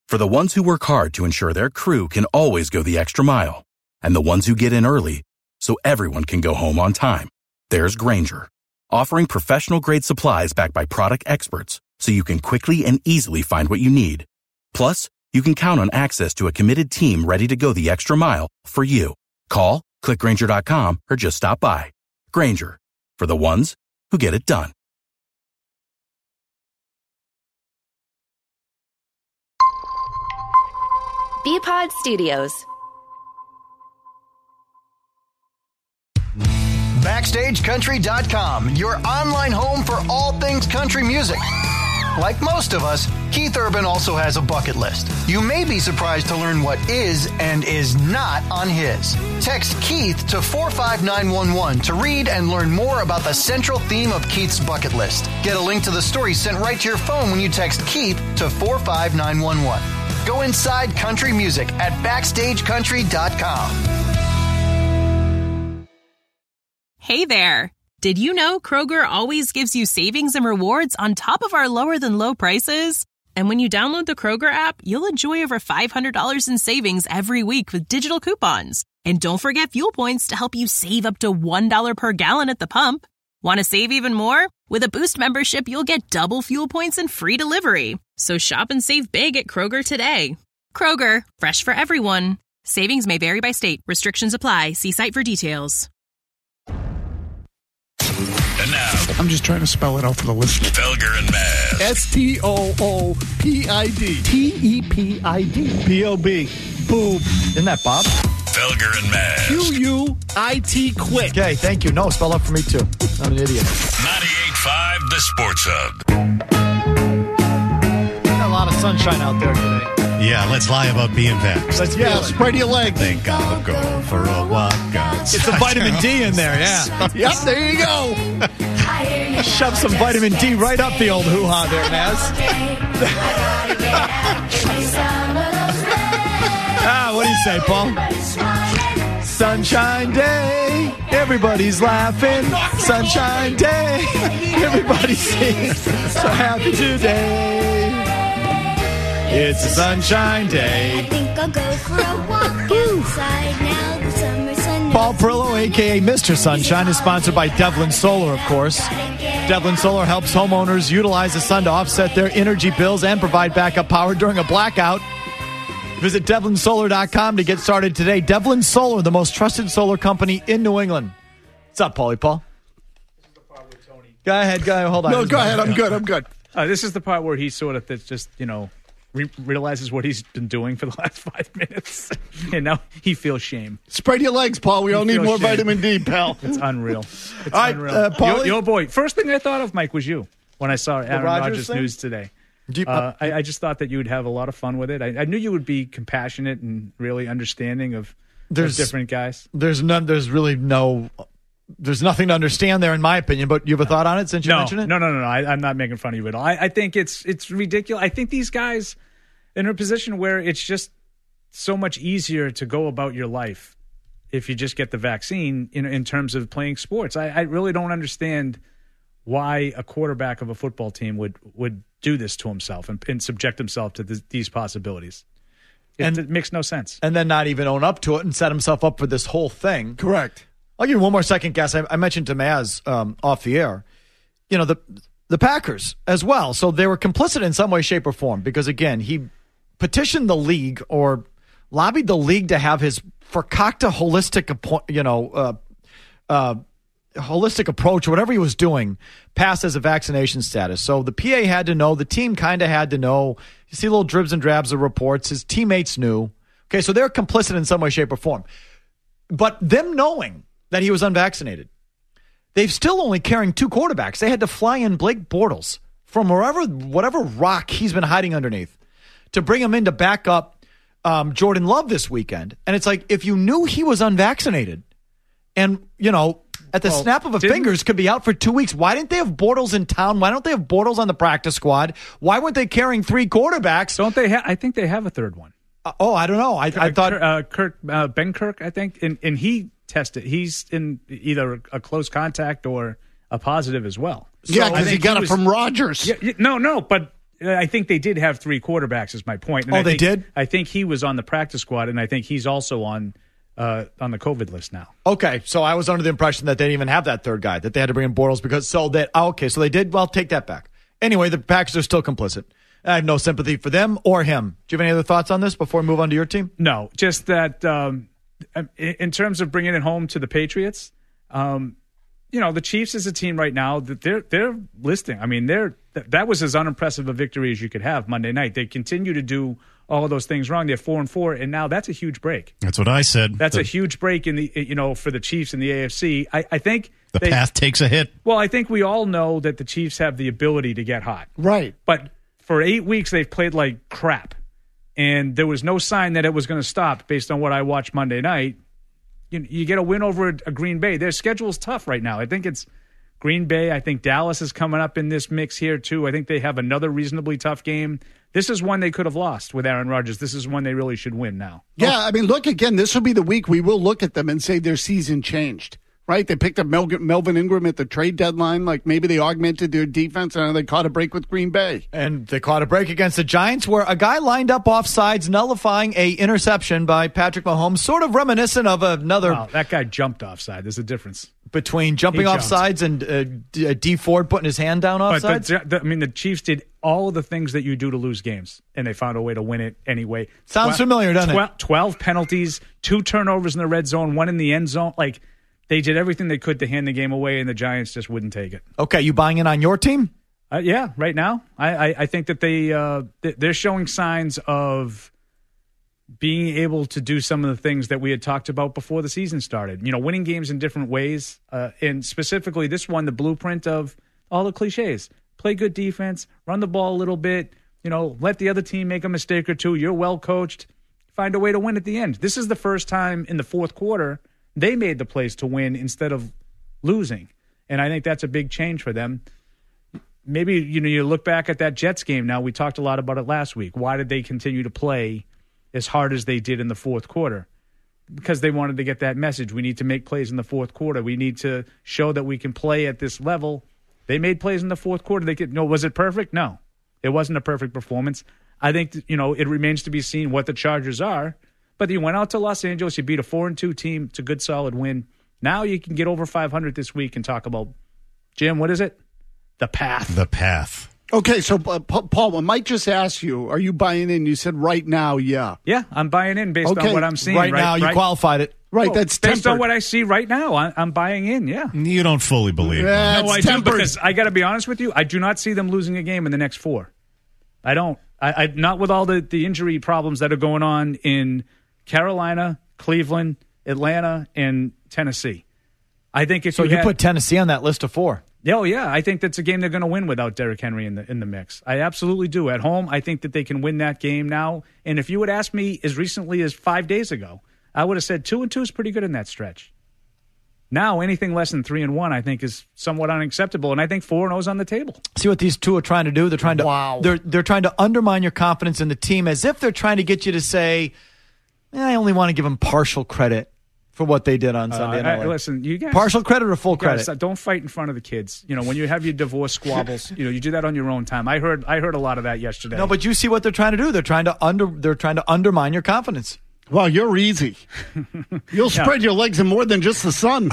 For the ones who work hard to ensure their crew can always go the extra mile, and the ones who get in early so everyone can go home on time, there's Grainger, offering professional-grade supplies backed by product experts so you can quickly and easily find what you need. Plus, you can count on access to a committed team ready to go the extra mile for you. Call, click Grainger.com, or just stop by. Grainger, for the ones who get it done. Bpod Studios. BackstageCountry.com, your online home for all things country music. Like most of us, Keith Urban also has a bucket list. You may be surprised to learn what is and is not on his. Text Keith to 45911 to read and learn more about the central theme of Keith's bucket list. Get a link to the story sent right to your phone when you text Keith to 45911. Go inside country music at BackstageCountry.com. Hey there. Did you know Kroger always gives you savings and rewards on top of our lower than low prices? And when you download the Kroger app, you'll enjoy over $500 in savings every week with digital coupons. And don't forget fuel points to help you save up to $1 per gallon at the pump. Want to save even more? With a Boost membership, you'll get double fuel points and free delivery. So shop and save big at Kroger today. Kroger, fresh for everyone. Savings may vary by state. Restrictions apply. See site for details. And now, I'm just trying to spell it out for the listener. Felger and Mazz. STOOPID. TEPID. BOB. Boob. Isn't that Bob? Felger and Mazz. QUIT. Quit. Okay, thank you. No, spell out for me too. I'm an idiot. 98.5 The Sports Hub. Got a lot of sunshine out there today. Yeah, let's lie about being vaxxed. Spread your legs. Think I'll go for a walk outside. Get some vitamin D in there, yeah. Yep, there you go. Shove some vitamin D right up the old hoo-ha there, Maz. What do you say, Paul? Sunshine day, everybody's laughing. Sunshine day, everybody's singing. So happy today. It's a sunshine day. I think I'll go for a walk outside now. The summer sun. Paul Perillo, a.k.a. Mr. Sunshine, is sponsored by Devlin Solar, of course. Devlin Solar helps homeowners utilize the sun to offset their energy bills and provide backup power during a blackout. Visit DevlinSolar.com to get started today. Devlin Solar, the most trusted solar company in New England. What's up, Paulie Paul? Go ahead. Hold on. No, go ahead. I'm good. This is the part where he sort of just, realizes what he's been doing for the last 5 minutes. And now he feels shame. Spread your legs, Paul. We all need more shame. vitamin D, pal. It's unreal. It's all right, unreal. Paulie? Your boy. First thing I thought of, Mike, was you when I saw Aaron Rodgers news today. I just thought that you would have a lot of fun with it. I knew you would be compassionate and really understanding of different guys. There's nothing to understand there, in my opinion. But you have a thought on it since you mentioned it? No. I'm not making fun of you at all. I think it's ridiculous. I think these guys are in a position where it's just so much easier to go about your life if you just get the vaccine. In terms of playing sports, I really don't understand why a quarterback of a football team would do this to himself and subject himself to these possibilities. It makes no sense. And then not even own up to it and set himself up for this whole thing. Correct. I'll give you one more second guess. I mentioned to Maz off the air, the Packers as well. So they were complicit in some way, shape, or form because, again, he petitioned the league or lobbied the league to have his Fakakta holistic approach, whatever he was doing, passed as a vaccination status. So the PA had to know. The team kind of had to know. You see little dribs and drabs of reports. His teammates knew. Okay, so they're complicit in some way, shape, or form. But them knowing that he was unvaccinated, they've still only carrying 2 quarterbacks. They had to fly in Blake Bortles from whatever rock he's been hiding underneath to bring him in to back up Jordan Love this weekend. And it's like, if you knew he was unvaccinated and, at the snap of a fingers could be out for 2 weeks, why didn't they have Bortles in town? Why don't they have Bortles on the practice squad? Why weren't they carrying 3 quarterbacks? Don't they I think they have a third one. I don't know. I thought Ben Kirk, I think, and he tested. He's in either a close contact or a positive as well. Yeah, because he got it from Rodgers. Yeah, no, but I think they did have 3 quarterbacks, is my point. And they did? I think he was on the practice squad, and I think he's also on the COVID list now. Okay, so I was under the impression that they didn't even have that third guy, that they had to bring in Bortles so they did. Well, take that back. Anyway, the Packers are still complicit. I have no sympathy for them or him. Do you have any other thoughts on this before we move on to your team? No, just that in terms of bringing it home to the Patriots, the Chiefs as a team right now, they're listing. I mean, that was as unimpressive a victory as you could have Monday night. They continue to do all of those things wrong. They're 4-4, and now that's a huge break. That's what I said. That's a huge break in the for the Chiefs in the AFC. I think the path takes a hit. Well, I think we all know that the Chiefs have the ability to get hot. Right. But for 8 weeks, they've played like crap. And there was no sign that it was going to stop based on what I watched Monday night. You get a win over a Green Bay. Their schedule's tough right now. I think it's Green Bay. I think Dallas is coming up in this mix here, too. I think they have another reasonably tough game. This is one they could have lost with Aaron Rodgers. This is one they really should win now. Yeah, I mean, look, again, this will be the week we will look at them and say their season changed. Right? They picked up Melvin Ingram at the trade deadline. Like maybe they augmented their defense and they caught a break with Green Bay. And they caught a break against the Giants where a guy lined up offsides, nullifying a interception by Patrick Mahomes, sort of reminiscent of another. Wow, that guy jumped offside. There's a difference between jumping offsides and D Ford putting his hand down offsides. But the Chiefs did all of the things that you do to lose games, and they found a way to win it anyway. Sounds familiar, doesn't it? 12 penalties, 2 turnovers in the red zone, 1 in the end zone. Like, they did everything they could to hand the game away, and the Giants just wouldn't take it. Okay, you buying in on your team? Yeah, right now. I think that they're showing signs of being able to do some of the things that we had talked about before the season started. Winning games in different ways, and specifically this one, the blueprint of all the cliches. Play good defense, run the ball a little bit, let the other team make a mistake or two. You're well coached. Find a way to win at the end. This is the first time in the fourth quarter they made the plays to win instead of losing. And I think that's a big change for them. Maybe, you look back at that Jets game now. We talked a lot about it last week. Why did they continue to play as hard as they did in the fourth quarter? Because they wanted to get that message. We need to make plays in the fourth quarter. We need to show that we can play at this level. They made plays in the fourth quarter. Was it perfect? No. It wasn't a perfect performance. I think, it remains to be seen what the Chargers are. But you went out to Los Angeles, you beat a 4-2 team. It's a good, solid win. Now you can get over 500 this week and talk about, Jim, what is it? The path. The path. Okay, so, Paul, I might just ask you, are you buying in? You said right now, yeah. Yeah, I'm buying in based on what I'm seeing. Right now, you qualified it. Right, that's based tempered. on what I see right now. I'm buying in, yeah. You don't fully believe it. No, I do, because I got to be honest with you, I do not see them losing a game in the next 4. I don't. I not with all the injury problems that are going on in Carolina, Cleveland, Atlanta, and Tennessee. I think if you put Tennessee on that list of 4. Oh, yeah. I think that's a game they're going to win without Derrick Henry in the mix. I absolutely do. At home, I think that they can win that game now. And if you would ask me as recently as 5 days ago, I would have said 2-2 is pretty good in that stretch. Now, anything less than 3-1, I think, is somewhat unacceptable, and I think 4-0 is on the table. See what these two are trying to do? They're trying to they're trying to undermine your confidence in the team, as if they're trying to get you to say, I only want to give them partial credit for what they did on Sunday night. Listen, you guys, partial credit or full credit? Don't fight in front of the kids. When you have your divorce squabbles, you do that on your own time. I heard a lot of that yesterday. No, but you see what they're trying to do? They're trying to undermine your confidence. Well, you're easy. You'll spread your legs in more than just the sun.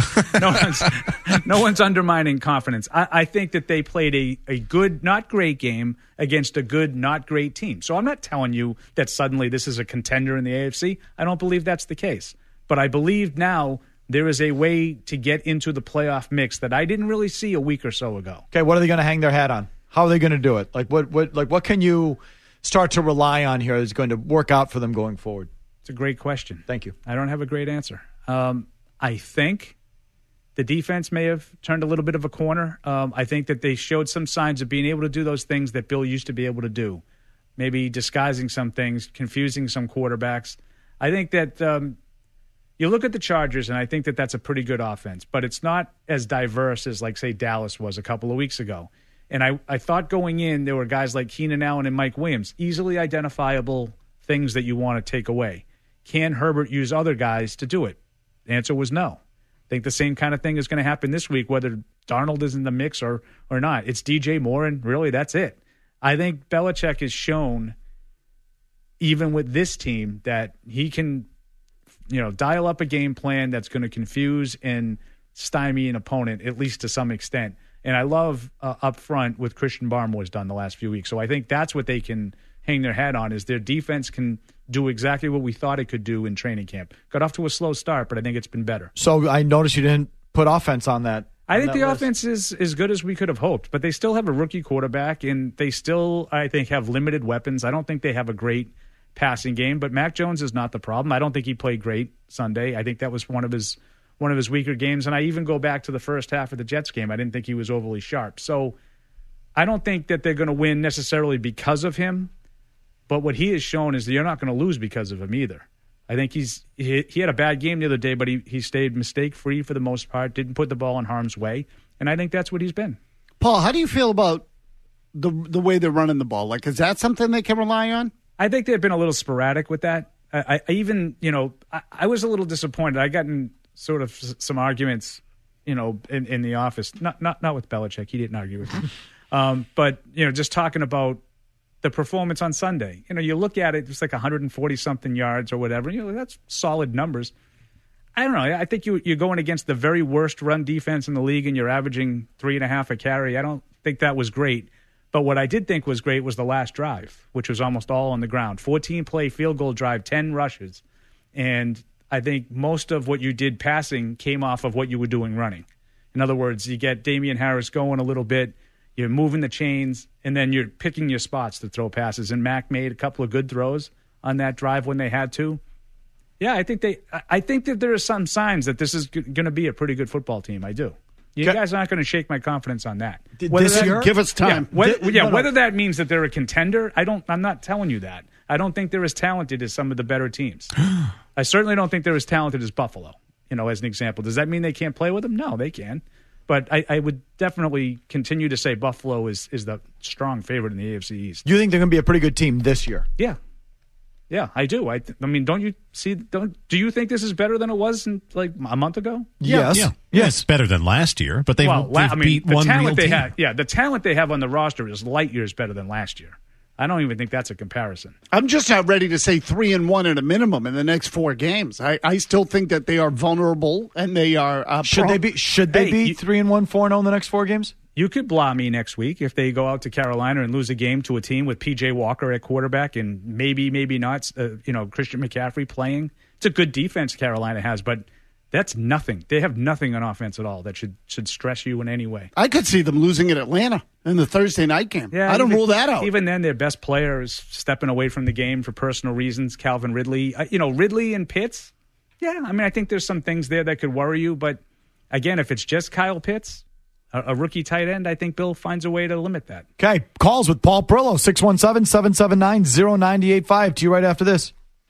No one's undermining confidence. I think that they played a good, not great game against a good, not great team. So I'm not telling you that suddenly this is a contender in the AFC. I don't believe that's the case. But I believe now there is a way to get into the playoff mix that I didn't really see a week or so ago. Okay, what are they going to hang their hat on? How are they going to do it? What can you start to rely on here that's going to work out for them going forward? It's a great question. Thank you. I don't have a great answer. I think the defense may have turned a little bit of a corner. I think that they showed some signs of being able to do those things that Bill used to be able to do, maybe disguising some things, confusing some quarterbacks. I think that you look at the Chargers, and I think that that's a pretty good offense, but it's not as diverse as, like, say, Dallas was a couple of weeks ago. And I thought going in, there were guys like Keenan Allen and Mike Williams, easily identifiable things that you want to take away. Can Herbert use other guys to do it? The answer was no. I think the same kind of thing is going to happen this week, whether Darnold is in the mix or not. It's DJ Moore, and really that's it. I think Belichick has shown, even with this team, that he can, dial up a game plan that's going to confuse and stymie an opponent, at least to some extent. And I love up front what Christian Barmore's done the last few weeks. So I think that's what they can hang their hat on, is their defense can do exactly what we thought it could do in training camp. Got off to a slow start, but I think it's been better. So I noticed you didn't put offense on that. I think the offense is as good as we could have hoped, but they still have a rookie quarterback, and they still, I think, have limited weapons. I don't think they have a great passing game, but Mac Jones is not the problem. I don't think he played great Sunday. I think that was one of his weaker games, and I even go back to the first half of the Jets game. I didn't think he was overly sharp. So I don't think that they're going to win necessarily because of him, but what he has shown is that you're not going to lose because of him either. I think he had a bad game the other day, but he stayed mistake-free for the most part, didn't put the ball in harm's way, and I think that's what he's been. Paul, how do you feel about the way they're running the ball? Like, is that something they can rely on? I think they've been a little sporadic with that. I even, I was a little disappointed. I got in sort of some arguments, in the office, not with Belichick. He didn't argue with me. But, just talking about the performance on Sunday. You look at it, it's like 140-something yards or whatever. That's solid numbers. I don't know. I think you're going against the very worst run defense in the league, and you're averaging 3.5 a carry. I don't think that was great. But what I did think was great was the last drive, which was almost all on the ground. 14-play field goal drive, 10 rushes. And I think most of what you did passing came off of what you were doing running. In other words, you get Damian Harris going a little bit, you're moving the chains, and then you're picking your spots to throw passes. And Mac made a couple of good throws on that drive when they had to. Yeah, I think that there are some signs that this is going to be a pretty good football team. I do. You guys aren't going to shake my confidence on that. This year? Give us time. Whether that means that they're a contender, I'm not telling you that. I don't think they're as talented as some of the better teams. I certainly don't think they're as talented as Buffalo, as an example. Does that mean they can't play with them? No, they can. But I would definitely continue to say Buffalo is the strong favorite in the AFC East. You think they're going to be a pretty good team this year? Yeah. Yeah, I do. I mean, don't you see? Do you think this is better than it was like a month ago? Yes. Yeah. It's better than last year, but they've beat one real team. The talent they have on the roster is light years better than last year. I don't even think that's a comparison. I'm just not ready to say 3-1 at a minimum in the next 4 games. I still think that they are vulnerable and they are. Should they be 3-1, 4-0 in the next 4 games? You could blah me next week if they go out to Carolina and lose a game to a team with P.J. Walker at quarterback and maybe not, Christian McCaffrey playing. It's a good defense Carolina has, but that's nothing. They have nothing on offense at all that should stress you in any way. I could see them losing at Atlanta in the Thursday night game. Yeah, I don't rule that out. Even then, their best player is stepping away from the game for personal reasons, Calvin Ridley. Ridley and Pitts, I think there's some things there that could worry you. But, again, if it's just Kyle Pitts, a rookie tight end, I think Bill finds a way to limit that. Okay, calls with Paul Perillo, 617-779-0985. To you right after this.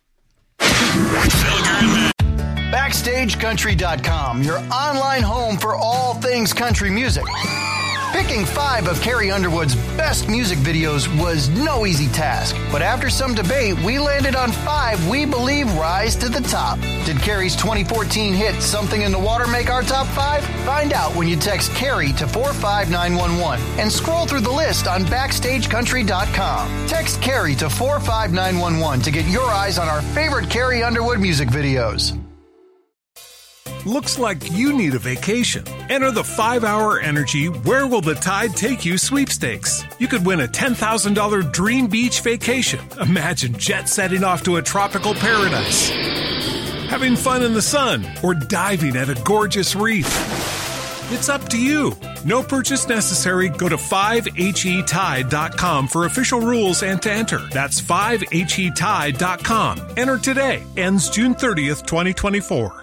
BackstageCountry.com, your online home for all things country music. Picking 5 of Carrie Underwood's best music videos was no easy task, but after some debate, we landed on 5 we believe rise to the top. Did Carrie's 2014 hit Something in the Water make our top 5? Find out when you text Carrie to 45911 and scroll through the list on BackstageCountry.com. Text Carrie to 45911 to get your eyes on our favorite Carrie Underwood music videos. Looks like you need a vacation. Enter the 5-Hour Energy Where Will the Tide Take You sweepstakes. You could win a $10,000 dream beach vacation. Imagine jet setting off to a tropical paradise, having fun in the sun, or diving at a gorgeous reef. It's up to you. No purchase necessary. Go to 5HETide.com for official rules and to enter. That's 5HETide.com. Enter today. Ends June 30th, 2024.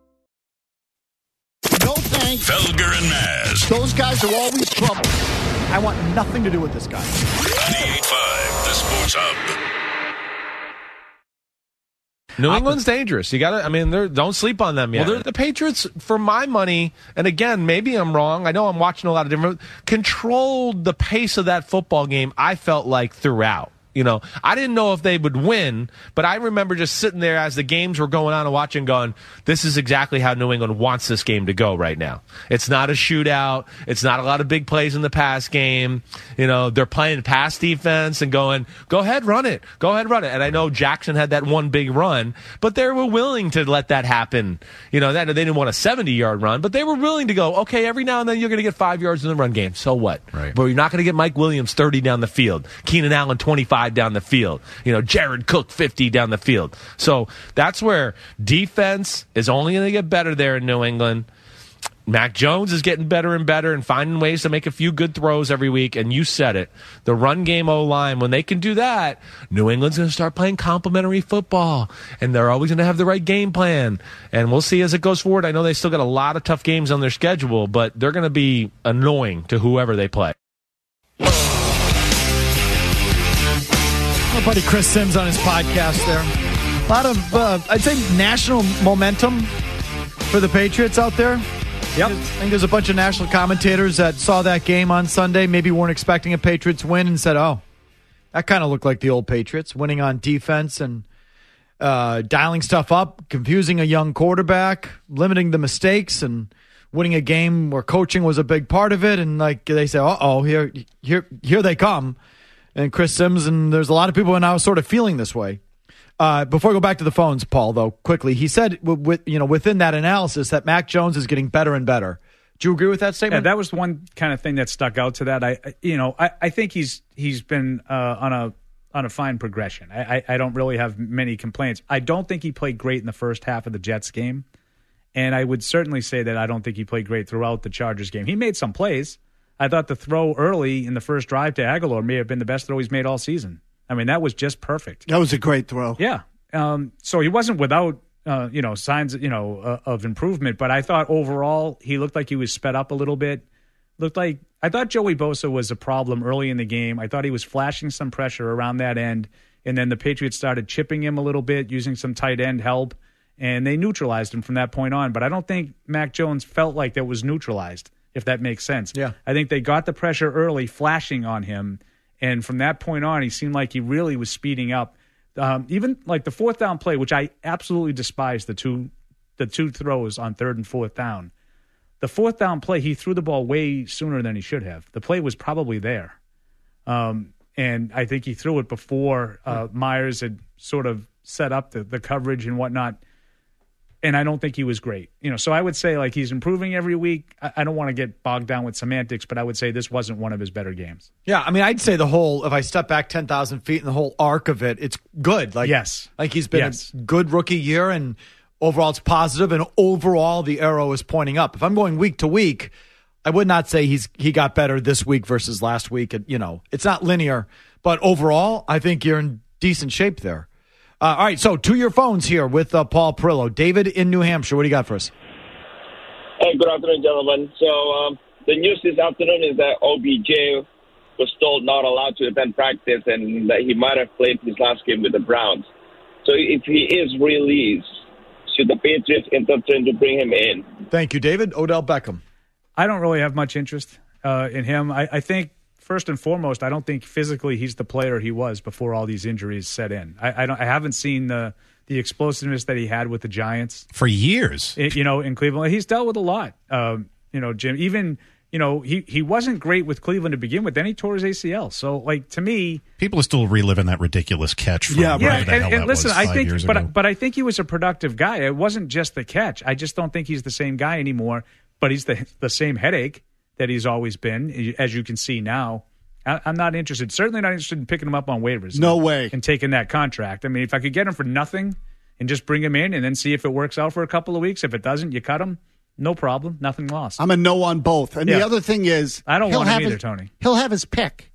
No thanks. Felger and Maz. Those guys are always trouble. I want nothing to do with this guy. 98.5, the Sports Hub. New England's dangerous. You got to, don't sleep on them yet. Well, the Patriots, for my money, and again, maybe I'm wrong. I know I'm watching a lot of different, controlled the pace of that football game, I felt like, throughout. I didn't know if they would win, but I remember just sitting there as the games were going on and watching going, this is exactly how New England wants this game to go right now. It's not a shootout. It's not a lot of big plays in the pass game. They're playing pass defense and going, go ahead, run it. Go ahead, run it. And I know Jackson had that one big run, but they were willing to let that happen. That they didn't want a 70-yard run, but they were willing to go, okay, every now and then you're going to get 5 yards in the run game. So what? Right. But you're not going to get Mike Williams 30 down the field, Keenan Allen 25 down the field, Jared Cook 50 down the field. So that's where defense is only going to get better there in New England. Mac Jones is getting better and better and finding ways to make a few good throws every week. And you said it, the run game O-line, when they can do that, New England's going to start playing complementary football. And they're always going to have the right game plan. And we'll see as it goes forward. I know they still got a lot of tough games on their schedule, but they're going to be annoying to whoever they play. Our buddy Chris Sims on his podcast there. A lot of, I'd say, national momentum for the Patriots out there. Yep. I think there's a bunch of national commentators that saw that game on Sunday, maybe weren't expecting a Patriots win and said, oh, that kind of looked like the old Patriots, winning on defense and dialing stuff up, confusing a young quarterback, limiting the mistakes, and winning a game where coaching was a big part of it. And like they say, uh-oh, here they come. And Chris Sims, and there's a lot of people who are now sort of feeling this way. Before I go back to the phones, Paul, though, quickly, he said within that analysis that Mac Jones is getting better and better. Do you agree with that statement? Yeah, that was one kind of thing that stuck out to that. I think he's been on a fine progression. I don't really have many complaints. I don't think he played great in the first half of the Jets game, and I would certainly say that I don't think he played great throughout the Chargers game. He made some plays. I thought the throw early in the first drive to Aguilar may have been the best throw he's made all season. I mean, that was just perfect. That was a great throw. Yeah. So he wasn't without, signs, of improvement. But I thought overall he looked like he was sped up a little bit. I thought Joey Bosa was a problem early in the game. I thought he was flashing some pressure around that end. And then the Patriots started chipping him a little bit, using some tight end help. And they neutralized him from that point on. But I don't think Mac Jones felt like that was neutralized, if that makes sense. Yeah. I think they got the pressure early, flashing on him. And from that point on, he seemed like he really was speeding up. Even like the fourth down play, which I absolutely despise, the two throws on third and fourth down. The fourth down play, he threw the ball way sooner than he should have. The play was probably there. And I think he threw it before Myers had sort of set up the coverage and whatnot. And I don't think he was great. So I would say like he's improving every week. I don't want to get bogged down with semantics, but I would say this wasn't one of his better games. Yeah, I mean, I'd say if I step back 10,000 feet and the whole arc of it, it's good. Yes. Like he's been a good rookie year, and overall it's positive, and overall the arrow is pointing up. If I'm going week to week, I would not say he got better this week versus last week. It's not linear, but overall, I think you're in decent shape there. All right, so to your phones here with Paul Perillo. David in New Hampshire, what do you got for us? Hey, good afternoon, gentlemen. So the news this afternoon is that OBJ was told not allowed to attend practice and that he might have played his last game with the Browns. So if he is released, should the Patriots entertain to bring him in? Thank you, David. Odell Beckham. I don't really have much interest in him. I think, first and foremost, I don't think physically he's the player he was before all these injuries set in. I haven't seen the explosiveness that he had with the Giants for years. In Cleveland, he's dealt with a lot. Jim, even he wasn't great with Cleveland to begin with. Then he tore his ACL. So, like, to me, people are still reliving that ridiculous catch. From and listen, I think, years ago. but I think he was a productive guy. It wasn't just the catch. I just don't think he's the same guy anymore. But he's the same headache that he's always been, as you can see now. I'm not interested. Certainly not interested in picking him up on waivers. No way. And taking that contract. I mean, if I could get him for nothing and just bring him in and then see if it works out for a couple of weeks. If it doesn't, you cut him. No problem. Nothing lost. I'm a no on both. And the other thing is, I don't want him either, Tony. He'll have his pick.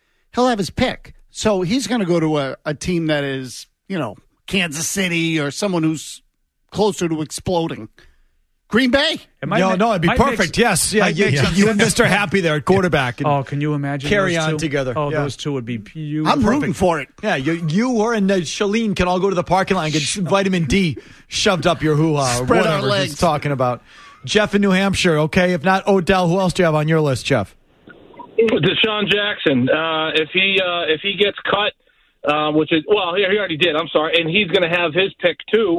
So he's going to go to a team that is, Kansas City or someone who's closer to exploding. Green Bay? It'd be perfect. Yes. Yeah. You and Mr. Happy there at quarterback. Can you imagine? Carry on together. Oh, those two would be beautiful. I'm rooting for it. Yeah, you and Shalene can all go to the parking lot and get vitamin D shoved up your hoo-ha or whatever he's talking about. Jeff in New Hampshire, okay? If not Odell, who else do you have on your list, Jeff? Deshaun Jackson. If he gets cut, which is, well, he already did. I'm sorry. And he's going to have his pick, too.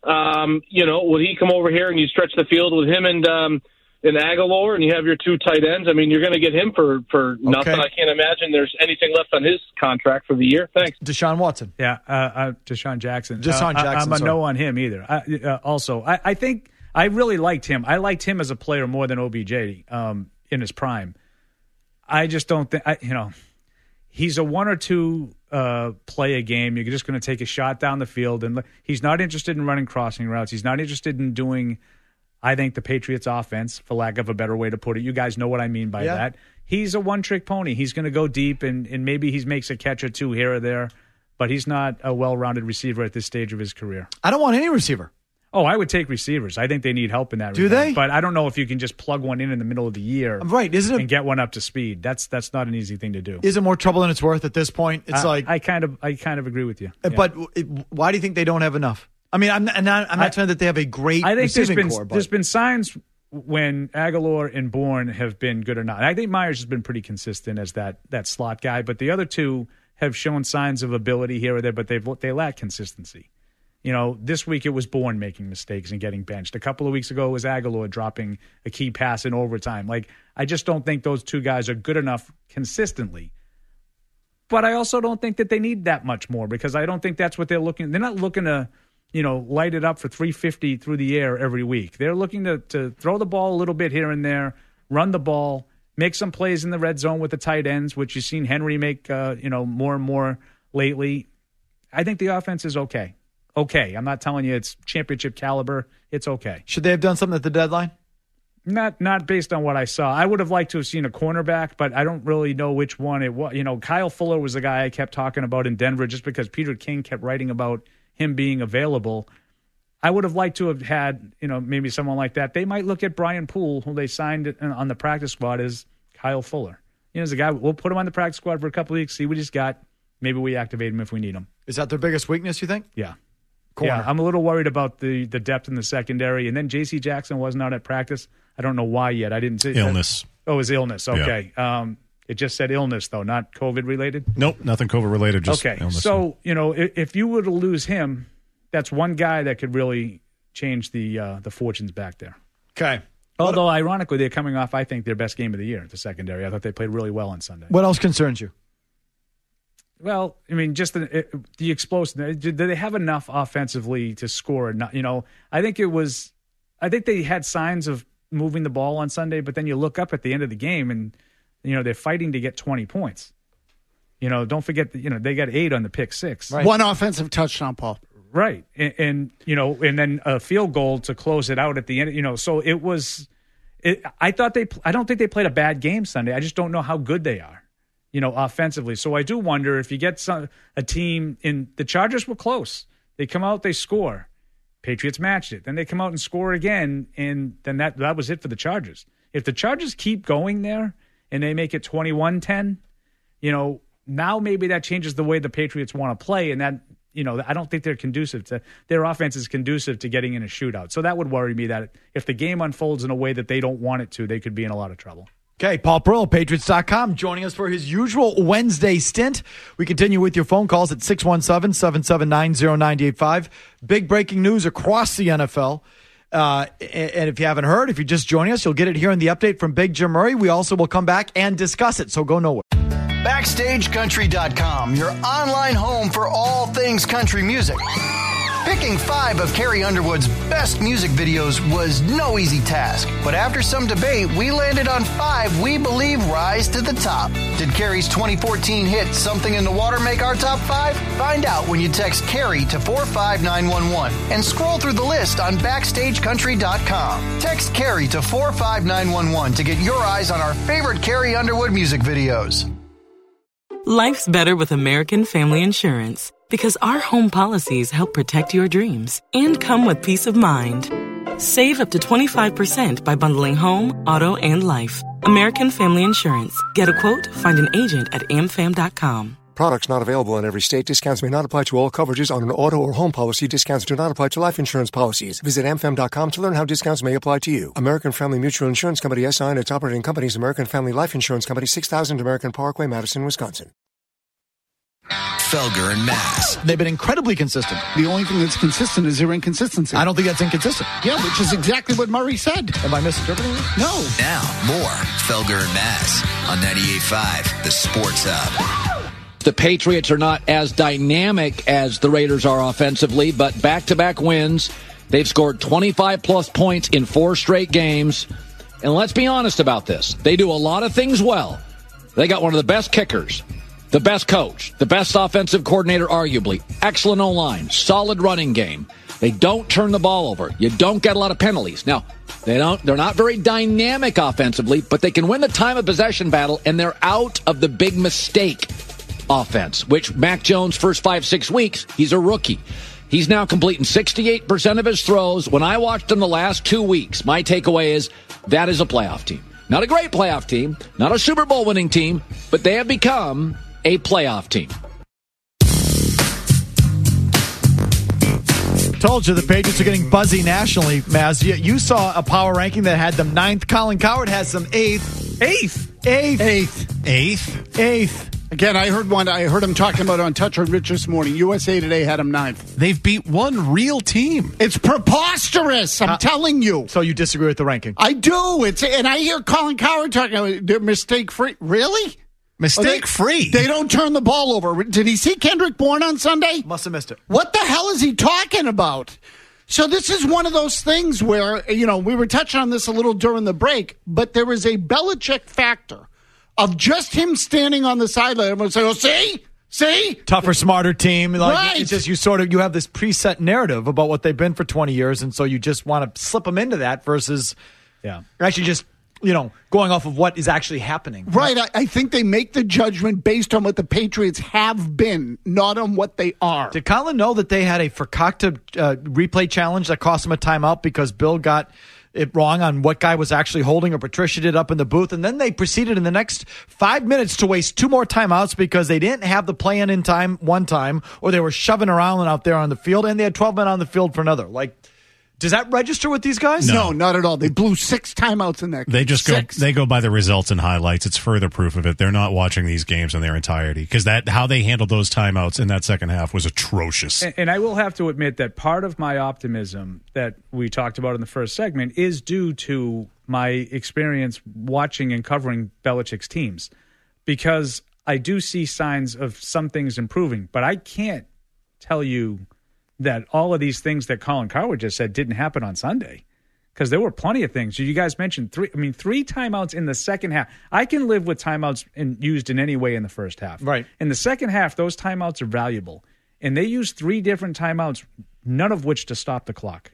Will he come over here and you stretch the field with him and Aguilar, and you have your two tight ends? I mean, you're going to get him for nothing. I can't imagine there's anything left on his contract for the year. Thanks. Deshaun Watson. Yeah, Deshaun Jackson. I'm a no on him either. I think I really liked him. I liked him as a player more than OBJ in his prime. I just don't think, he's a one or two play a game. You're just going to take a shot down the field, and he's not interested in running crossing routes. He's not interested in doing, I think, the Patriots offense, for lack of a better way to put it. You guys know what I mean by that. He's a one-trick pony. He's going to go deep, and maybe he makes a catch or two here or there, but he's not a well-rounded receiver at this stage of his career. I don't want any receiver. Oh, I would take receivers. I think they need help in that regard. Do they? But I don't know if you can just plug one in the middle of the year, right? And get one up to speed. That's not an easy thing to do. Is it more trouble than it's worth at this point? It's I kind of agree with you. But why do you think they don't have enough? I mean, I'm not saying that they have a great receiving core. There's been signs when Aguilar and Bourne have been good or not. I think Myers has been pretty consistent as that slot guy, but the other two have shown signs of ability here or there, but they lack consistency. This week it was Bourne making mistakes and getting benched. A couple of weeks ago it was Aguilar dropping a key pass in overtime. I just don't think those two guys are good enough consistently. But I also don't think that they need that much more, because I don't think that's what they're looking. They're not looking to, light it up for 350 through the air every week. They're looking to throw the ball a little bit here and there, run the ball, make some plays in the red zone with the tight ends, which you've seen Henry make, more and more lately. I think the offense is okay. Okay, I'm not telling you it's championship caliber. It's okay. Should they have done something at the deadline? Not based on what I saw. I would have liked to have seen a cornerback, but I don't really know which one it was. Kyle Fuller was the guy I kept talking about in Denver just because Peter King kept writing about him being available. I would have liked to have had, maybe someone like that. They might look at Brian Poole, who they signed on the practice squad, as Kyle Fuller. As a guy, we'll put him on the practice squad for a couple of weeks, see what he's got. Maybe we activate him if we need him. Is that their biggest weakness, you think? Yeah. Corner. Yeah, I'm a little worried about the depth in the secondary. And then J.C. Jackson wasn't out at practice. I don't know why yet. I didn't see illness. Oh, his illness. Okay. Yeah. It just said illness, though, not COVID-related? Nope, nothing COVID-related, just illness. So, if you were to lose him, that's one guy that could really change the fortunes back there. Okay. Although, ironically, they're coming off, I think, their best game of the year, the secondary. I thought they played really well on Sunday. What else concerns you? Well, I mean, just the explosive. Did they have enough offensively to score? I think they had signs of moving the ball on Sunday, but then you look up at the end of the game and, they're fighting to get 20 points. Don't forget that, they got 8 on the pick 6. Right. One offensive touchdown, Paul. Right. And then a field goal to close it out at the end, so it was, I don't think they played a bad game Sunday. I just don't know how good they are. Offensively. So I do wonder if you get a team in the Chargers were close. They come out, they score. Patriots matched it. Then they come out and score again, and then that was it for the Chargers. If the Chargers keep going there and they make it 21-10, now maybe that changes the way the Patriots want to play, and that, I don't think they're conducive to their offense is conducive to getting in a shootout. So that would worry me that if the game unfolds in a way that they don't want it to, they could be in a lot of trouble. Okay, Paul Pearl, Patriots.com, joining us for his usual Wednesday stint. We continue with your phone calls at 617-779-0985. Big breaking news across the NFL. And if you haven't heard, if you're just joining us, you'll get it here in the update from Big Jim Murray. We also will come back and discuss it, so go nowhere. BackstageCountry.com, your online home for all things country music. Picking 5 of Carrie Underwood's best music videos was no easy task, but after some debate, we landed on 5 we believe rise to the top. Did Carrie's 2014 hit Something in the Water make our top 5? Find out when you text Carrie to 45911 and scroll through the list on BackstageCountry.com. Text Carrie to 45911 to get your eyes on our favorite Carrie Underwood music videos. Life's better with American Family Insurance because our home policies help protect your dreams and come with peace of mind. Save up to 25% by bundling home, auto, and life. American Family Insurance. Get a quote, find an agent at amfam.com. Products not available in every state. Discounts may not apply to all coverages on an auto or home policy. Discounts do not apply to life insurance policies. Visit amfam.com to learn how discounts may apply to you. American Family Mutual Insurance Company, SI, and its operating companies, American Family Life Insurance Company, 6000 American Parkway, Madison, Wisconsin. Felger and Mazz. They've been incredibly consistent. The only thing that's consistent is their inconsistency. I don't think that's inconsistent. Yeah, which is exactly what Murray said. Am I misinterpreting it? No. Now, more Felger and Mazz on 98.5, The Sports Hub. The Patriots are not as dynamic as the Raiders are offensively, but back-to-back wins. They've scored 25-plus points in 4 straight games. And let's be honest about this. They do a lot of things well. They got one of the best kickers, the best coach, the best offensive coordinator, arguably, excellent O-line, solid running game. They don't turn the ball over. You don't get a lot of penalties. Now, they're not very dynamic offensively, but they can win the time of possession battle, and they're out of the big mistake offense, which Mac Jones, first 5-6 weeks, he's a rookie. He's now completing 68% of his throws. When I watched him the last 2 weeks, my takeaway is that is a playoff team. Not a great playoff team, not a Super Bowl winning team, but they have become a playoff team. Told you the Patriots are getting buzzy nationally, Maz. You saw a power ranking that had them 9th. Colin Cowherd has them 8th. 8th. Again, I heard him talking about it on Touch on Rich this morning. USA Today had him 9th. They've beat one real team. It's preposterous, I'm telling you. So you disagree with the ranking? I do. And I hear Colin Cowherd talking about they're mistake-free. Really? Mistake-free? They don't turn the ball over. Did he see Kendrick Bourne on Sunday? Must have missed it. What the hell is he talking about? So this is one of those things where, we were touching on this a little during the break, but there is a Belichick factor of just him standing on the sideline. Everyone say, "Oh, see, tougher, smarter team." Right. It's just you have this preset narrative about what they've been for 20 years, and so you just want to slip them into that versus, actually just going off of what is actually happening. Right. I think they make the judgment based on what the Patriots have been, not on what they are. Did Colin know that they had a Fakakta replay challenge that cost him a timeout because Bill got it wrong on what guy was actually holding, or Patricia did up in the booth, and then they proceeded in the next 5 minutes to waste 2 more timeouts because they didn't have the play in time one time, or they were shoving around out there on the field, and they had 12 men on the field for another. Does that register with these guys? No, not at all. They blew 6 timeouts in that game. They just go by the results and highlights. It's further proof of it. They're not watching these games in their entirety because how they handled those timeouts in that second half was atrocious. And I will have to admit that part of my optimism that we talked about in the first segment is due to my experience watching and covering Belichick's teams, because I do see signs of some things improving, but I can't tell you that all of these things that Colin Cowherd just said didn't happen on Sunday, because there were plenty of things. You guys mentioned 3 timeouts in the second half. I can live with timeouts used in any way in the first half. Right. In the second half, those timeouts are valuable. And they used 3 different timeouts, none of which to stop the clock.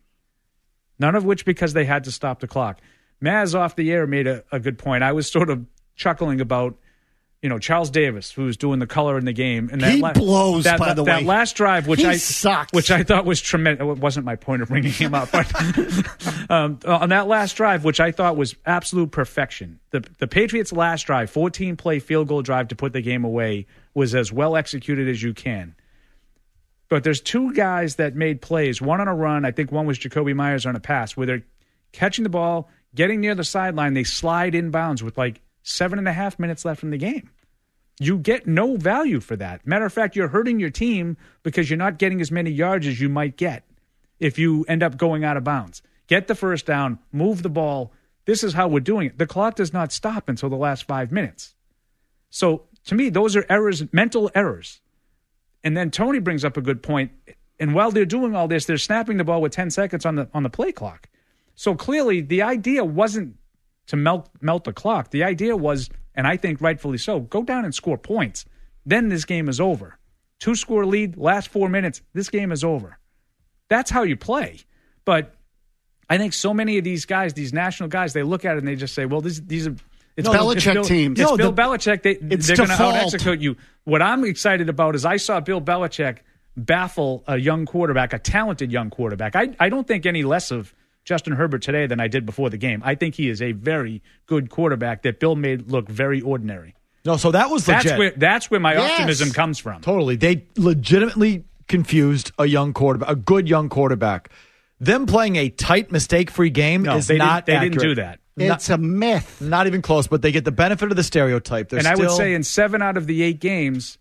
None of which because they had to stop the clock. Maz off the air made a good point. I was sort of chuckling about Charles Davis, who's doing the color in the game, and he blows. By the way, that last drive, which I thought was tremendous. It wasn't my point of bringing him up, but on that last drive, which I thought was absolute perfection. The Patriots' last drive, 14-play field goal drive to put the game away, was as well executed as you can. But there's 2 guys that made plays. One on a run, I think one was Jacoby Myers on a pass, where they're catching the ball, getting near the sideline, they slide inbounds with 7.5 minutes left in the game. You get no value for that. Matter of fact, you're hurting your team because you're not getting as many yards as you might get if you end up going out of bounds. Get the first down, move the ball. This is how we're doing it. The clock does not stop until the last 5 minutes. So to me, those are errors, mental errors. And then Tony brings up a good point. And while they're doing all this, they're snapping the ball with 10 seconds on the play clock. So clearly the idea wasn't to melt the clock. The idea was, and I think rightfully so, go down and score points. Then this game is over. 2-score lead, last 4 minutes, this game is over. That's how you play. But I think so many of these guys, these national guys, they look at it and they just say, well, these are... It's Belichick teams. It's Bill Belichick. They're going to out-execute you. What I'm excited about is I saw Bill Belichick baffle a young quarterback, a talented young quarterback. I don't think any less of Justin Herbert today than I did before the game. I think he is a very good quarterback that Bill made look very ordinary. No, so that was legit. That's where my optimism comes from. Totally. They legitimately confused a young quarterback, a good young quarterback. Them playing a tight, mistake-free game is not accurate. They didn't do that. It's a myth. Not even close, but they get the benefit of the stereotype. I would say in 7 out of the 8 games,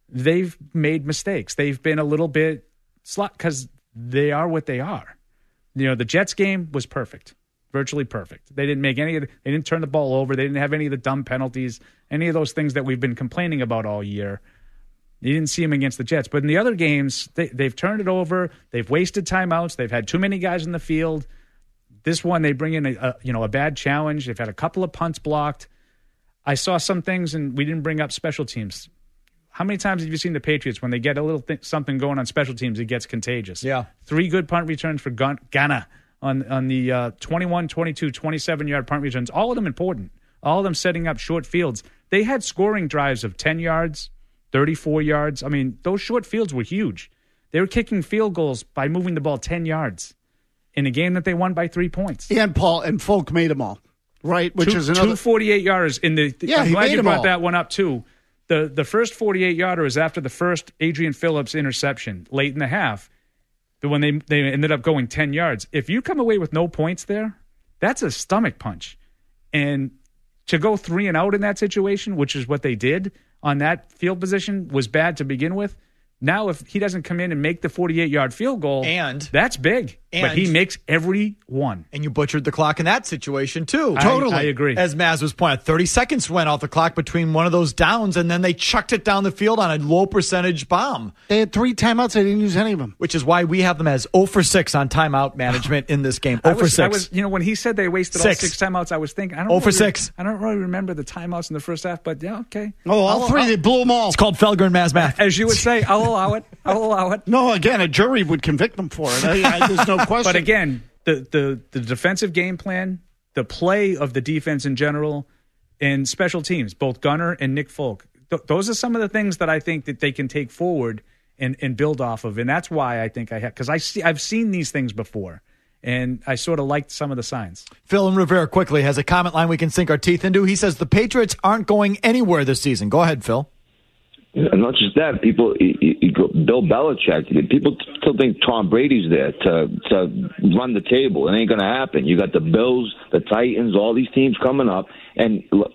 they've made mistakes. They've been a little bit because they are what they are. You know, the Jets game was perfect, virtually perfect. They didn't make they didn't turn the ball over. They didn't have any of the dumb penalties, any of those things that we've been complaining about all year. You didn't see them against the Jets. But in the other games, they've turned it over. They've wasted timeouts. They've had too many guys in the field. This one, they bring in a bad challenge. They've had a couple of punts blocked. I saw some things, and we didn't bring up special teams. How many times have you seen the Patriots, when they get a little something going on special teams, it gets contagious? Yeah. 3 good punt returns for Ghana on the 21, 22, 27-yard punt returns. All of them important. All of them setting up short fields. They had scoring drives of 10 yards, 34 yards. I mean, those short fields were huge. They were kicking field goals by moving the ball 10 yards in a game that they won by 3 points. And Paul and Folk made them all, right? Which is another 2 48-yarders in the. Yeah, I'm he glad made you them brought all. that one up too. The first 48-yarder is after the first Adrian Phillips interception late in the half. When they ended up going 10 yards. If you come away with no points there, that's a stomach punch. And to go 3 and out in that situation, which is what they did on that field position, was bad to begin with. Now, if he doesn't come in and make the 48-yard field goal, that's big. But he makes every one. And you butchered the clock in that situation, too. Totally. I agree. As Maz was pointing out, 30 seconds went off the clock between one of those downs, and then they chucked it down the field on a low-percentage bomb. They had 3 timeouts. They didn't use any of them. Which is why we have them as 0 for 6 on timeout management in this game. 0 for 6. I was, when he said they wasted all 6 timeouts, I was thinking, 0 for 6. I don't really remember the timeouts in the first half, but yeah, okay. Oh, all 3, they blew them all. It's called Felger and Maz math. As you would say, I'll allow it. No, again, a jury would convict them for it. There's no question. But again, the defensive game plan, the play of the defense in general, and special teams, both Gunnar and Nick Folk, those are some of the things that I think that they can take forward and build off of. And that's why I think because I've seen these things before, and I sort of liked some of the signs. Phil in Rivera quickly has a comment line we can sink our teeth into. He says the Patriots aren't going anywhere this season. Go ahead, Phil. Not just that, people. Bill Belichick. People still think Tom Brady's there to run the table. It ain't going to happen. You got the Bills, the Titans, all these teams coming up, and look,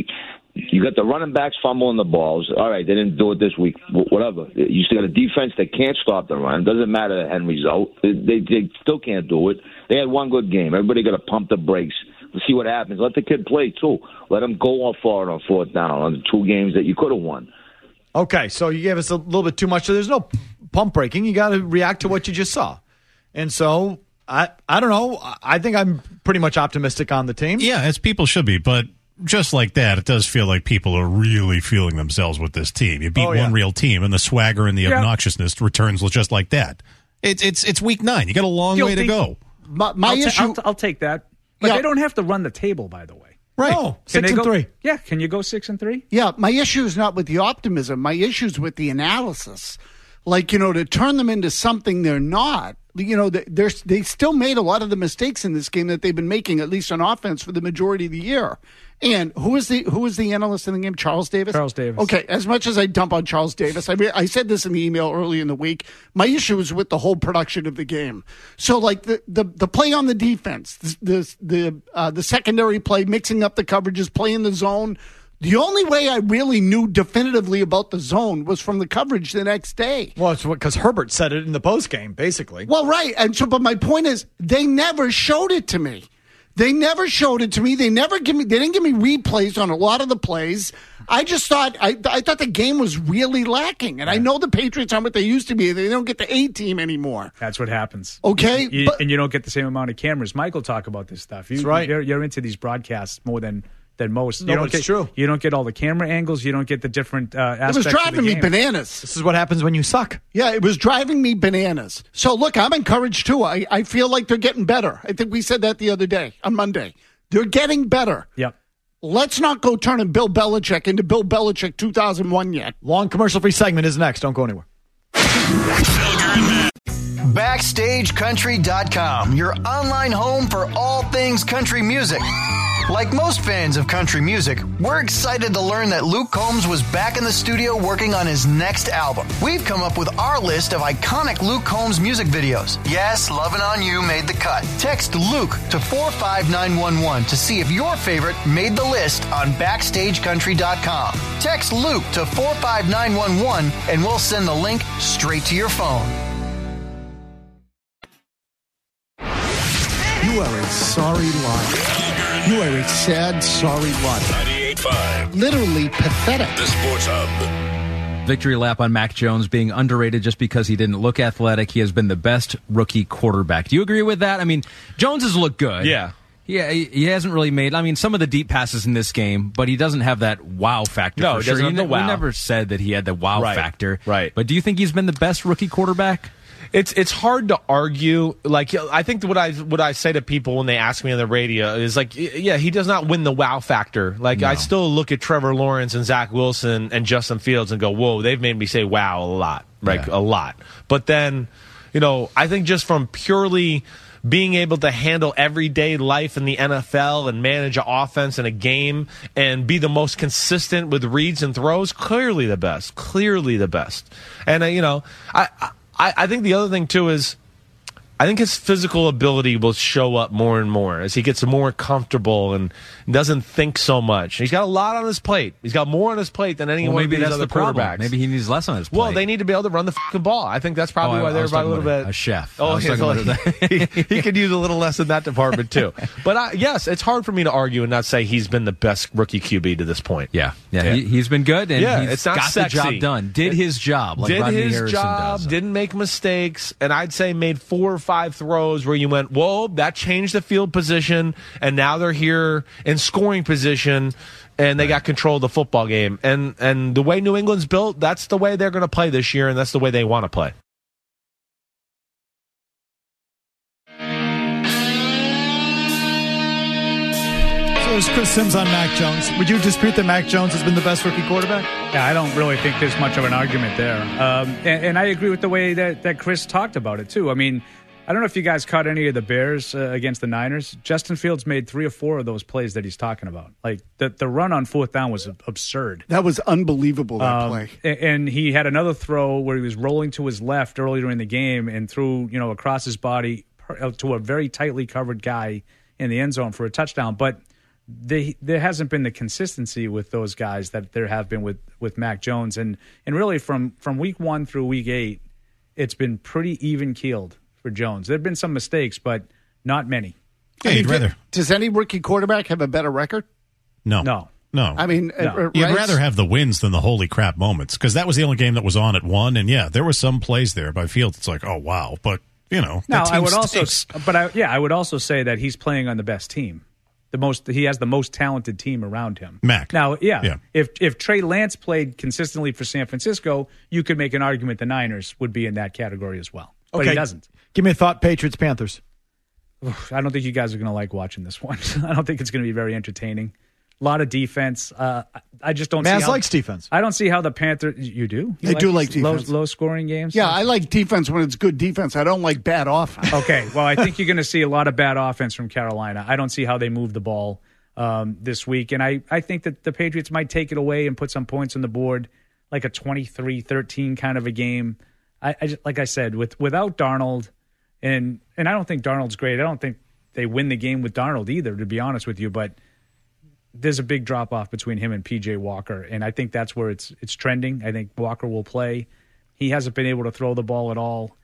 you got the running backs fumbling the balls. All right, they didn't do it this week. Whatever. You still got a defense that can't stop the run. Doesn't matter that Henry's out. They still can't do it. They had one good game. Everybody got to pump the brakes. See what happens. Let the kid play too. Let him go off forward on 4th down on the 2 games that you could have won. Okay, so you gave us a little bit too much. So there's no pump breaking. You got to react to what you just saw. And so, I don't know. I think I'm pretty much optimistic on the team. Yeah, as people should be. But just like that, it does feel like people are really feeling themselves with this team. You beat one real team, and the swagger and the obnoxiousness returns just like that. It's week 9. You got a long way to go. I'll take that. But they don't have to run the table, by the way. Right. No, 6-3. Yeah, can you go 6-3? Yeah, my issue is not with the optimism. My issue is with the analysis. Like, to turn them into something they're not. They still made a lot of the mistakes in this game that they've been making, at least on offense, for the majority of the year. And who was the analyst in the game? Charles Davis? Charles Davis. Okay, as much as I dump on Charles Davis, I said this in the email early in the week, my issue is with the whole production of the game. So, like, the play on the defense, the secondary play, mixing up the coverages, playing the zone, the only way I really knew definitively about the zone was from the coverage the next day. Well, it's because Herbert said it in the postgame, basically. Well, right. And so, but my point is, they never showed it to me. They didn't give me replays on a lot of the plays. I just thought, I thought the game was really lacking. And I know the Patriots aren't what they used to be. They don't get the A team anymore. That's what happens. Okay. And you don't get the same amount of cameras. Michael talk about this stuff. That's right. You're into these broadcasts more than most. No, it's true. You don't get all the camera angles. You don't get the different aspects. It was driving me bananas. This is what happens when you suck. Yeah, it was driving me bananas. So, look, I'm encouraged, too. I feel like they're getting better. I think we said that the other day, on Monday. They're getting better. Yep. Let's not go turning Bill Belichick into Bill Belichick 2001 yet. Long commercial-free segment is next. Don't go anywhere. BackstageCountry.com, your online home for all things country music. Like most fans of country music, we're excited to learn that Luke Combs was back in the studio working on his next album. We've come up with our list of iconic Luke Combs music videos. Yes, Lovin' On You made the cut. Text Luke to 45911 to see if your favorite made the list on BackstageCountry.com. Text Luke to 45911 and we'll send the link straight to your phone. You are a sorry liar. You are a sad, sorry liar. 98.5. Literally pathetic. The Sports Hub. Victory lap on Mac Jones being underrated just because he didn't look athletic. He has been the best rookie quarterback. Do you agree with that? I mean, Jones has looked good. Yeah. Yeah, he hasn't really made, some of the deep passes in this game, but he doesn't have that wow factor. No, for he sure. doesn't have the wow. We never said that he had the wow factor. Right. But do you think he's been the best rookie quarterback? It's hard to argue. Like, I think what I say to people when they ask me on the radio is like, yeah, he does not win the wow factor. Like, no. I still look at Trevor Lawrence and Zach Wilson and Justin Fields and go, whoa, they've made me say wow a lot, like a lot. But then, I think just from purely being able to handle everyday life in the NFL and manage an offense in a game and be the most consistent with reads and throws, clearly the best. And, I think the other thing, too, is I think his physical ability will show up more and more as he gets more comfortable and doesn't think so much. He's got a lot on his plate. He's got more on his plate than any one of these other quarterbacks. Maybe he needs less on his plate. Well, they need to be able to run the fucking ball. I think that's probably why they're about a little bit. A chef. Oh, he could use a little less in that department, too. But, yes, it's hard for me to argue and not say he's been the best rookie QB to this point. Yeah. He's been good, and he's got sexy. The job done. Did his job, like Rodney Harrison does. Didn't make mistakes, and I'd say made 4 or 5 throws where you went, whoa, that changed the field position, and now they're here in scoring position, and they got control of the football game. And the way New England's built, that's the way they're going to play this year, and that's the way they want to play. So there's Chris Sims on Mac Jones. Would you dispute that Mac Jones has been the best rookie quarterback? Yeah, I don't really think there's much of an argument there. And I agree with the way that Chris talked about it, too. I mean, I don't know if you guys caught any of the Bears against the Niners. Justin Fields made 3 or 4 of those plays that he's talking about. Like, the run on 4th down was absurd. That was unbelievable, that play. And he had another throw where he was rolling to his left earlier in the game and threw, across his body to a very tightly covered guy in the end zone for a touchdown. But there hasn't been the consistency with those guys that there have been with Mac Jones. And really from week 1 through week 8, it's been pretty even-keeled for Jones. There have been some mistakes, but not many. Yeah, does any rookie quarterback have a better record? No. I mean, no. You'd rather have the wins than the holy crap moments, because that was the only game that was on at 1, and there were some plays there by Fields. It's like, oh wow, but now I would I would also say that he's playing on the best team. He has the most talented team around him. Mac. Now, if Trey Lance played consistently for San Francisco, you could make an argument the Niners would be in that category as well. But he doesn't. Give me a thought, Patriots, Panthers. I don't think you guys are going to like watching this one. I don't think it's going to be very entertaining. A lot of defense. I just don't see Maz likes defense. I don't see how the Panthers... You do? I do like defense. Low-scoring games? Yeah, I like defense when it's good defense. I don't like bad offense. Okay, well, I think you're going to see a lot of bad offense from Carolina. I don't see how they move the ball this week. And I think that the Patriots might take it away and put some points on the board, like a 23-13 kind of a game. Like I said, without Darnold... And I don't think Darnold's great. I don't think they win the game with Darnold either, to be honest with you. But there's a big drop-off between him and P.J. Walker, and I think that's where it's trending. I think Walker will play. He hasn't been able to throw the ball at all.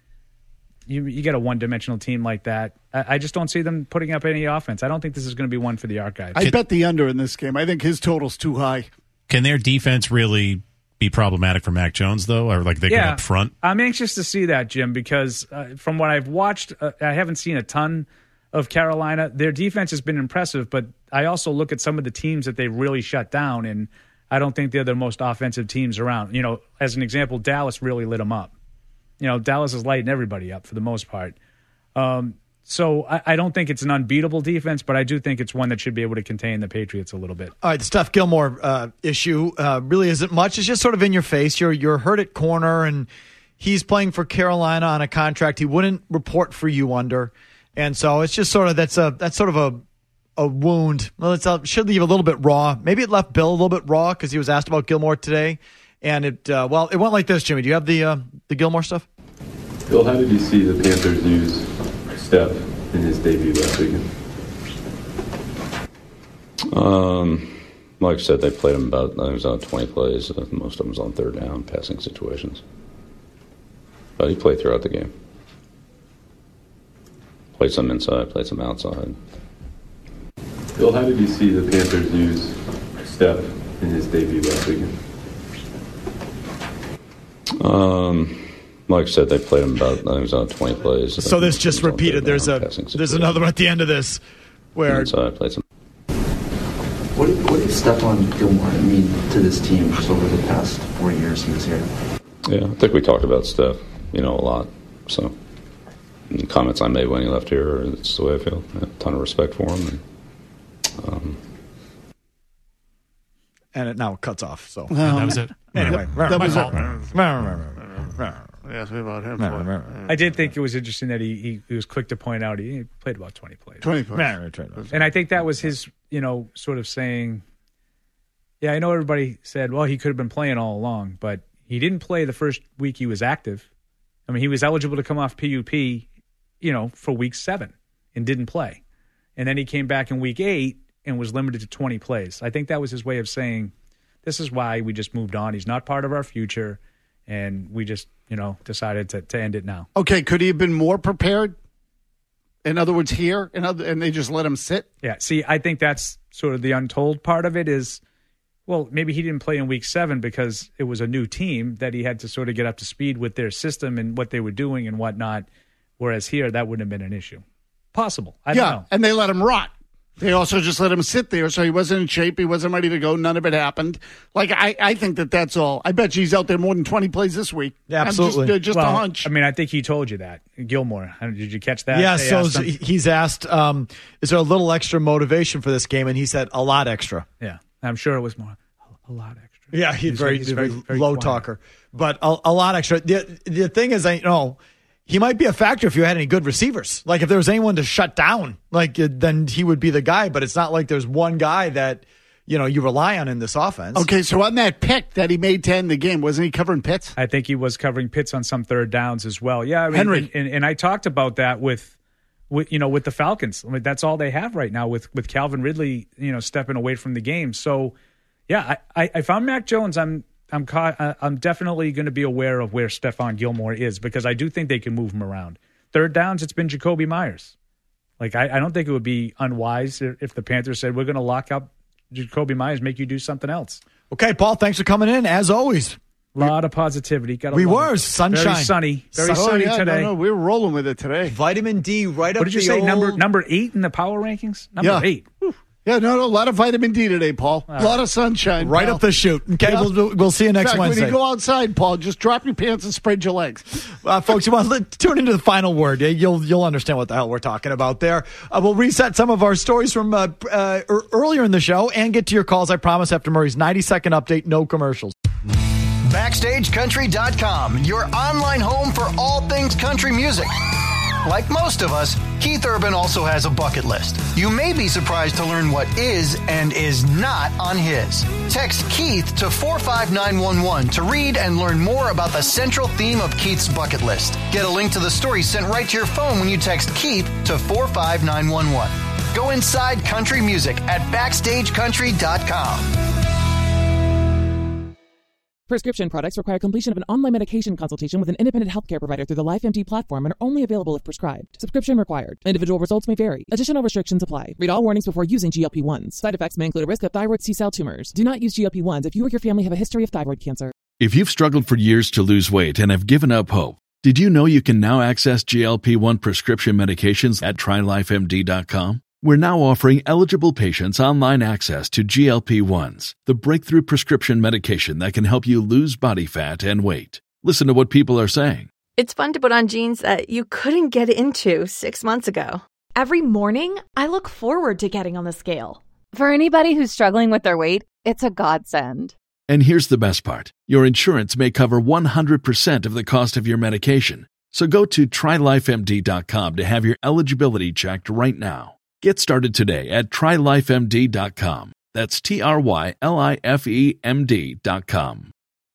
You get a one-dimensional team like that. I just don't see them putting up any offense. I don't think this is going to be one for the Archives. I bet the under in this game. I think his total's too high. Can their defense really be problematic for Mac Jones, though, or like they get up front? I'm anxious to see that, Jim, because from what I've watched, I haven't seen a ton of Carolina. Their defense has been impressive, but I also look at some of the teams that they really shut down, and I don't think they're the most offensive teams around. As an example, Dallas really lit them up. Dallas is lighting everybody up for the most part. So I don't think it's an unbeatable defense, but I do think it's one that should be able to contain the Patriots a little bit. All right, the Steph Gilmore issue really isn't much. It's just sort of in your face. You're hurt at corner, and he's playing for Carolina on a contract he wouldn't report for you under. And so it's just sort of that's sort of a wound. Well, it should leave a little bit raw. Maybe it left Bill a little bit raw because he was asked about Gilmore today. And it it went like this, Jimmy. Do you have the Gilmore stuff? Bill, how did you see the Panthers use Steph in his debut last weekend? Like I said, they played him about, I think it was on 20 plays. Most of them was on third down, passing situations. But he played throughout the game. Played some inside, played some outside. Bill, how did you see the Panthers use Steph in his debut last weekend? Like I said, they played him about, I think it was on 20 plays. So this just repeated. There's another one at the end of this where inside, played some. What did Stephon Gilmore mean to this team just over the past 4 years he was here? Yeah, I think we talked about Steph, a lot. So, the comments I made when he left here, it's the way I feel. I have a ton of respect for him. And it now cuts off. So that was it. Anyway, that was it. Ask me about him. I did think it was interesting that he was quick to point out he played about 20 plays. 20 plays. And I think that was his, sort of saying, yeah, I know everybody said, well, he could have been playing all along, but he didn't play the first week he was active. I mean, he was eligible to come off PUP, for week 7 and didn't play. And then he came back in week 8 and was limited to 20 plays. I think that was his way of saying, this is why we just moved on. He's not part of our future. And we just, decided to end it now. Okay, could he have been more prepared? In other words, here, and they just let him sit? Yeah, see, I think that's sort of the untold part of it is, well, maybe he didn't play in week 7 because it was a new team that he had to sort of get up to speed with their system and what they were doing and whatnot, whereas here, that wouldn't have been an issue. Possible. I don't know. And they let him rot. They also just let him sit there, so he wasn't in shape. He wasn't ready to go. None of it happened. I think that's all. I bet you he's out there more than 20 plays this week. Yeah, absolutely. Just a hunch. I mean, I think he told you that. Gilmore. Did you catch that? Yeah, so he's asked, is there a little extra motivation for this game? And he said, a lot extra. Yeah, I'm sure it was more, a lot extra. Yeah, he's very low quiet talker. But a lot extra. The thing is, he might be a factor if you had any good receivers. Like if there was anyone to shut down, then he would be the guy. But it's not like there's one guy that you rely on in this offense. Okay, so on that pick that he made to end the game, wasn't he covering Pitts? I think he was covering Pitts on some third downs as well. Yeah, I mean, Henry, and I talked about that with the Falcons. I mean, that's all they have right now with Calvin Ridley, stepping away from the game. So yeah, I found Mac Jones. I'm definitely going to be aware of where Stephon Gilmore is because I do think they can move him around. Third downs, it's been Jacoby Myers. I don't think it would be unwise if the Panthers said, we're going to lock up Jacoby Myers, make you do something else. Okay, Paul, thanks for coming in, as always. A lot of positivity. Sunshine. Very sunny. Very sunny today. No, we were rolling with it today. Vitamin D right up What did you say, number 8 in the power rankings? Number 8. Whew. Yeah, no, a lot of vitamin D today, Paul. A lot of sunshine. Right pal. up the chute. Okay, we'll see you next Wednesday. When you go outside, Paul, just drop your pants and spread your legs. Folks, you want to tune into the final word. You'll understand what the hell we're talking about there. We'll reset some of our stories from earlier in the show and get to your calls, I promise, after Murray's 90-second update, no commercials. BackstageCountry.com, your online home for all things country music. Like most of us, Keith Urban also has a bucket list. You may be surprised to learn what is and is not on his. Text Keith to 45911 to read and learn more about the central theme of Keith's bucket list. Get a link to the story sent right to your phone when you text Keith to 45911. Go inside country music at BackstageCountry.com. Prescription products require completion of an online medication consultation with an independent healthcare provider through the LifeMD platform and are only available if prescribed. Subscription required. Individual results may vary. Additional restrictions apply. Read all warnings before using GLP-1s. Side effects may include a risk of thyroid C-cell tumors. Do not use GLP-1s if you or your family have a history of thyroid cancer. If you've struggled for years to lose weight and have given up hope, did you know you can now access GLP-1 prescription medications at TryLifeMD.com? We're now offering eligible patients online access to GLP-1s, the breakthrough prescription medication that can help you lose body fat and weight. Listen to what people are saying. It's fun to put on jeans that you couldn't get into 6 months ago. Every morning, I look forward to getting on the scale. For anybody who's struggling with their weight, it's a godsend. And here's the best part. Your insurance may cover 100% of the cost of your medication. So go to TryLifeMD.com to have your eligibility checked right now. Get started today at trylifemd.com. That's TRYLIFEMD.com.